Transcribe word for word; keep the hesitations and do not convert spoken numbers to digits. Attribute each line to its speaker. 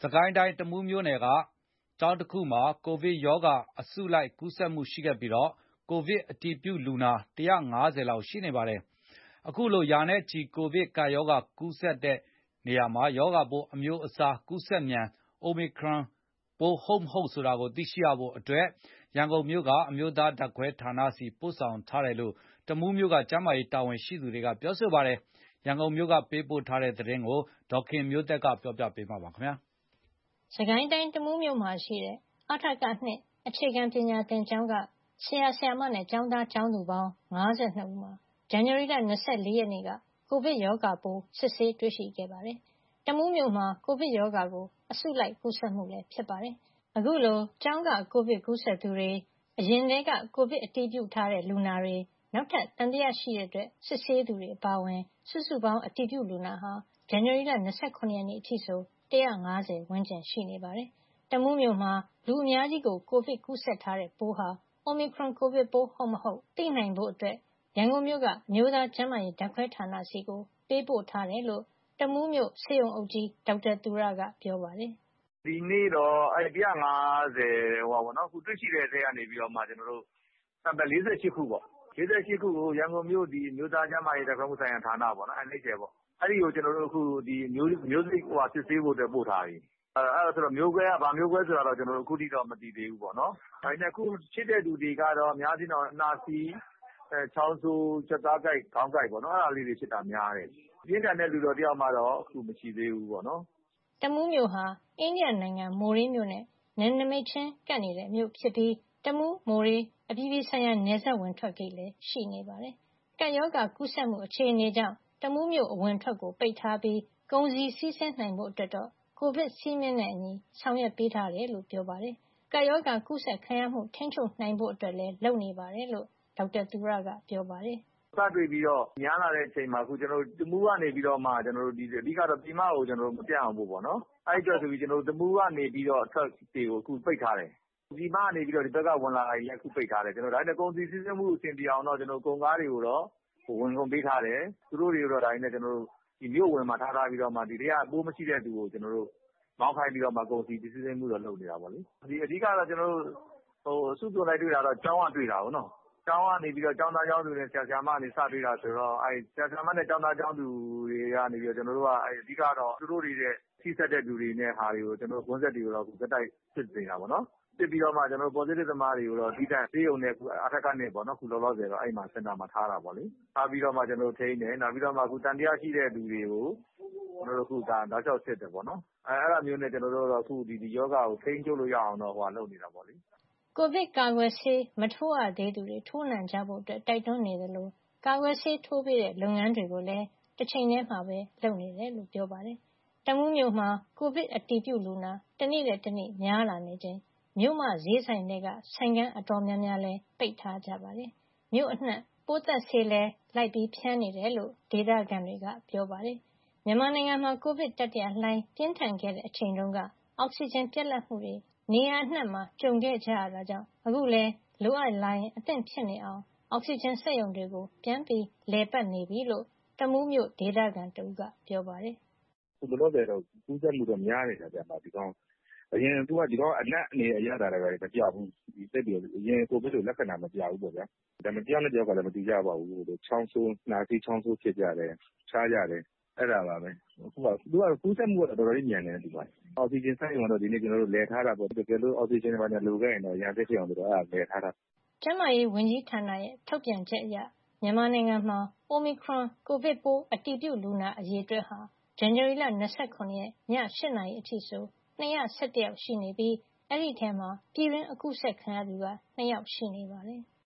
Speaker 1: စစ်ကိုင်းတိုင်းတမူးမြို့နယ်ကကျောင်းတစ်ခုမှာကိုဗစ်ရောဂါအစုလိုက်ကူးစက်မှုရှိခဲ့ပြီးကိုဗစ်အတည်ပြုလူနာ၁၅၀လောက်ရှိနေပါတယ်။ အခုလိုရာနဲ့ချီကိုဗစ်ကပ်ရောဂါကူးစက်တဲ့နေရာမှာရောဂါပိုးအမျိုးအစားကူးစက်မြန် Omicron ပိုးဟုတ်မဟုတ်ဆိုတာကိုသိရှိရဖို့အတွက် ရန်ကုန်မြို့ကအမျိုးသားဓာတ်ခွဲဌာနဆီပို့ဆောင်ထားတယ်လို့တမူးမြို့ကကျန်းမာရေးတာဝန်ရှိသူတွေကပြောပါတယ်။ ရန်ကုန်မြို့ကပေးပို့တဲ့သတင်းကိုဒေါက်ခင်မျိုးသက်ကပြောပြပေးမှာပါ။
Speaker 2: စစ်ကိုင်းတိုင်းတမူးမြို့မှာရှိတဲ့ အထက ၂ အခြေခံပညာသင်ကျောင်းကဆရာ၊ဆရာမနဲ့ကျောင်းသားကျောင်းသူပေါင်း၅၂ဦးမှာ ဇန်နဝါရီလ၂၄ရက်နေ့ကကိုဗစ်ရောဂါပိုးစစ်ဆေးတွေ့ရှိခဲ့ပါတယ်။ တမူးမြို့မှာကိုဗစ်ရောဂါကိုအစုလိုက်ကူးစက်မှုလည်းဖြစ်ပါတယ်။ အခုလိုကျောင်းကကိုဗစ်ကူးစက်သူတွေ၊အရင်ထဲကကိုဗစ်အတည်ပြုထားတဲ့လူနာတွေ၊နောက်ထပ်သံသယရှိတဲ့အတွက်စစ်ဆေးသူတွေအပါအဝင်စုစုပေါင်းအတည်ပြုလူနာဟာဇန်နဝါရီလ၂၇ရက်နေ့အထိဆို၁၅၀ဝန်းကျင်ရှိနေပါတယ်။ တမူးမြို့မှာလူအများကြီးကိုကိုဗစ်ကူးစက်ထားတဲ့ပိုးဟာ Omicron ကိုဗစ်ပိုးဟုတ်မဟုတ်သိနိုင်ဖို့ရန်ကုန်မြို့ကအမျိုးသားကျန်းမာရေးဓာတ်ခွဲဌာနဆီပေးပို့ထားတယ်လို့တမူးမြို့ဆေးရုံအုပ်ကြီးဒေါက်တာသူရကပြောပါတယ်
Speaker 3: ။“ဒီနေ့တော့၁၅၀ခုတွေ့ရှိတဲ့အထဲကနေပြီးတော့မှကျွန်တော်တို့ sample ၄၈ခုပေါ့။၄၈ခုကိုရန်ကုန်မြို့အမျိုးသားကျန်းမာရေးဓာတ်ခွဲမှုဆိုင်ရာဌာနပေါ့နော် N H L ပေါ့။အဲဒီကိုကျွန်တော်တို့အခုမျိုးစိတ်စစ်ဆေးဖို့အတွက်ပို့ထားပြီ။အဲဒါဆိုတော့မျိုးကွဲကဘာမျိုးကွဲဆိုတာတော့ကျွန်တော်တို့အခုထိတော့မသိသေးဘူးပေါ့နော်။ဒါပေမဲ့အခုဖြစ်တဲ့လူတွေကတော့အများအားဖြင့်တော့နှာစေး၊ချောင်းဆိုး၊ကြွက်သားကိုက်၊ခေါင်းကိုက်ပေါ့နော်အဲဒါလေးတွေဖြစ်တာများတယ်။ပြင်းထန်တဲ့လူတော့တယောက်မှတော့အခုမရှိသေးဘူးပေါ့နော်။
Speaker 2: ” တမူးမြို့ဟာအိန္ဒိယနိုင်ငံမိုးရေးမြို့နဲ့နယ်နိမိတ်ချင်းကပ်နေတဲ့မြို့ဖြစ်ပြီးတမူး-မိုးရေးအပြည်ပြည်ဆိုင်ရာနယ်စပ်ဝင်ထွက်ဂိတ်လည်းရှိနေပါတယ်။ကပ်ရောဂါကူးစက်မှုအခြေအနေကြောင့်တမူးမြို့အဝင်အထွက်ကိုပိတ်ထားပြီးကုန်စည်စီးဆင်းနိုင်ဖို့အတွက်တော့ကိုဗစ်စည်းမျဉ်းနဲ့အညီဆောင်ရွက်ပေးထားတယ်လို့ပြောပါတယ်။ကပ်ရောဂါကူးစက်ခံရမှုထိန်းချုပ်နိုင်ဖို့အတွက်လည်းလုပ်နေပါတယ်လို့ဒေါက်တာသူရကပြောပါတယ်
Speaker 3: ။“စတွေ့ပြီးတော့များလာတဲ့အချိန်မှာအခုကျွန်တော်တို့တမူးကနေပြီးတော့မှကျွန်တော်တို့အဓိကတော့ပြည်မကိုကျွန်တော်တို့မပြန့်အောင်ဖို့ပေါ့နော်။အဲဒီအတွက်ဆိုပြီးကျွန်တော်တို့တမူးကနေပြီးတော့အထွက်တွေကိုအခုပိတ်ထားတယ်။ပြည်မကနေပြီးတော့ဒီဘက်ကဝင်လာတာတွေလည်းအခုပိတ်ထားတယ်။ဒါပေမဲ့ကုန်စည်စီးဆင်းမှုအဆင်ပြေအောင်တော့ကျွန်တော်တို့ကုန်ကားတွေကိုတော့ဝင်ခွင့်ပေးထားတယ်။သူတို့တွေကိုတော့ဒါပေမဲ့ကျွန်တော်တို့မြို့အဝင်မှာထားထားပြီးတော့မှဒီထဲကပိုးမရှိတဲ့သူကိုကျွန်တော်တို့မောင်းခိုင်းပြီးတော့မှကုန်စည်စီးဆင်းမှုတော့လုပ်နေတာပေါ့လေ။အဓိကတော့ကျွန်တော်တို့အစုပြုံလိုက်တွေ့တာတော့ကျောင်းကတွေ့တာပေါ့နော်။ကျောင်းကနေပြီးတော့ကျောင်းသားကျောင်းသူတွေဆရာဆရာမတွေစတွေ့တာဆိုတော့အဲဒီဆရာဆရာမနဲ့ကျောင်းသားကျောင်းသူတွေကနေပြီးတော့ကျွန်တော်တို့ကအဓိကတော့သူတို့တွေနဲ့ထိစပ်တဲ့လူတွေနဲ့ဟာတွေကိုကျွန်တော်တို့ကွင်းဆက်တွေကိုတော့ဆက်တိုက်စစ်နေတာပေါ့နော်။စစ်ပြီးတော့မှကျွန်တော်တို့ positive သမားတွေကိုတော့သီးသန့်ဆေးရုံနဲ့အထက ၂ပေါ့နော်အခုလောလောဆယ်တော့အဲဒီမှာစင်တာမှာထားတာပေါ့လေ။ထားပြီးတော့မှကျွန်တော်တို့ထိန်းတယ်။နောက်ပြီးတော့မှအခုသံသယရှိတဲ့လူတွေကိုကျွန်တော်တို့အခုတောက်လျှောက်စစ်တယ်ပေါ့နော်။အဲဒါမျိုးနဲ့ကျွန်တော်တို့အခုဒီရောဂါကိုထိန်းချုပ်လို့ရအောင်တော့လုပ်နေတာပေါ့လေ။
Speaker 2: ” ကိုဗစ်ကာကွယ်ဆေးမထိုးရသေးသူတွေထိုးနှံကြဖို့တိုက်တွန်းနေသလိုကာကွယ်ဆေးထိုးပေးတဲ့လုပ်ငန်းတွေကိုလည်းတချိန်ထဲမှာလုပ်နေတယ်လို့ပြောပါတယ်။တမူးမြို့မှာကိုဗစ်အတည်ပြုလူနာတနေ့ထက်တနေ့များလာနေချိန်မြို့မဈေးဆိုင်ထဲကဆိုင်ခန်းအတော်များများလည်းပိတ်ထားကြပါတယ်။မြို့အနှံ့ပိုးသတ်ဆေးလည်းလိုက်ဖြန်းနေတယ်လို့ဒေသခံတွေကပြောပါတယ်။မြန်မာနိုင်ငံမှာကိုဗစ်တတိယလှိုင်းပြင်းထန်ခဲ့တဲ့အချိန်တုန်းကအောက်ဆီဂျင်ပြတ်လတ်မှုတွေနေရာအနှံ့မှာကြုံခဲ့ကြရတာကြောင့်အခုလည်းလိုအပ်လာရင်အသင့်ဖြစ်နေအောင်အောက်ဆီဂျင်စက်ရုံတွေကိုပြန်လည်ပတ်နေပြီလို့တမူးမြို့ဒေသခံတဦးကပြောပါတယ်
Speaker 4: ။“အခုလောလောဆယ်တော့ကူးစက်မှုတော့များနေတာဗျ။ဒီကောင်အရင်သူကဒီကောင်အနံ့အနေနဲ့အရသာတွေမပြဘူး။အရင်ကိုဗစ်လိုလက္ခဏာမပြဘူးပေါ့ဗျာ။ဒါပေမဲ့တယောက်နဲ့တယောက်ကလည်းမတူကြပါဘူး။ချောင်းဆိုးနှာစေးချောင်းဆိုးဖြစ်ကြတယ်။ဖျားကြတယ်အဲဒါပါပဲ။အခုကသူကကူးစက်မှုကတော်တော်လေးမြန်တယ်ဒီမှာ။အောက်ဆီဂျင်စက်ရုံကတော့ဒီနေ့ကျွန်တော်တို့လည်ထားတာပေါ့။တကယ်လို့အောက်ဆီဂျင်ဘာညာလိုခဲ့ရင်တော့အရန်စစ်ဖြစ်အောင်လို့အဲဒါလည်ထားတာ။
Speaker 2: ” ကျန်းမာရေးဝန်ကြီးဌာနရဲ့ထုတ်ပြန်ချက်အရမြန်မာနိုင်ငံမှာ Omicron ကိုဗစ်ပိုးအတည်ပြုလူနာအရေအတွက်ဟာဇန်နဝါရီလ၂၇ရက်ည၈နာရီအထိဆို၂၁၁ယောက်ရှိနေပြီးအဲဒီထဲမှာပြည်တွင်းအကူးစက်ခံရသူက၂ယောက်ရှိနေပါတယ်။